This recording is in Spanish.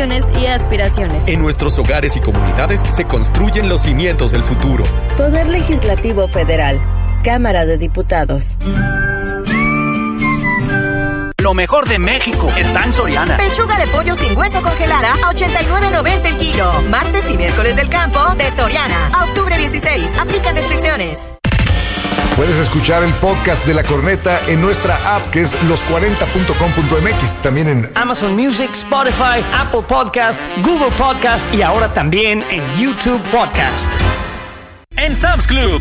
ilusiones y aspiraciones. En nuestros hogares y comunidades se construyen los cimientos del futuro. Poder Legislativo Federal. Cámara de Diputados. Lo mejor de México está en Soriana. Pechuga de pollo sin hueso congelada a $89.90 el kilo. Martes y miércoles del campo de Soriana. A octubre 16. Aplican restricciones. Puedes escuchar el podcast de La Corneta en nuestra app, que es los40.com.mx. También en Amazon Music, Spotify, Apple Podcast, Google Podcast y ahora también en YouTube Podcast. En Sam's Club,